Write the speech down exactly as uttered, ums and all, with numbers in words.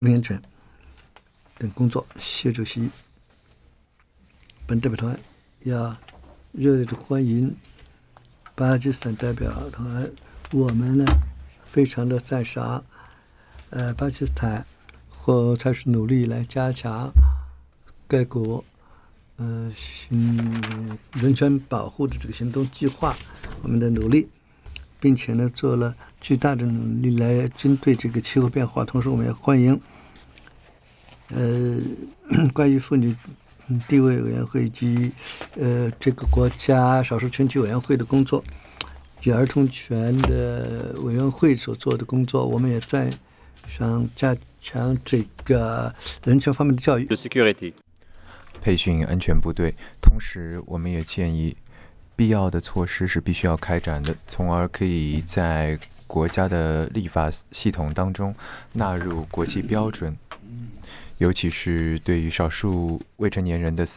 人权等工作。习主席本代表团要热烈的欢迎巴基斯坦代表团。我们呢非常的赞赏呃巴基斯坦或采取努力来加强该国呃行人权保护的这个行动计划，我们的努力，并且呢做了巨大的努力来针对这个气候变化。同时我们也欢迎呃关于妇女地位委员会及呃这个国家少数群体委员会的工作，及儿童权的委员会所做的工作。我们也在想加强这个人权方面的教育。 培训安全部队，同时我们也建议必要的措施是必须要开展的，从而可以在国家的立法系统当中纳入国际标准，尤其是对于少数未成年人的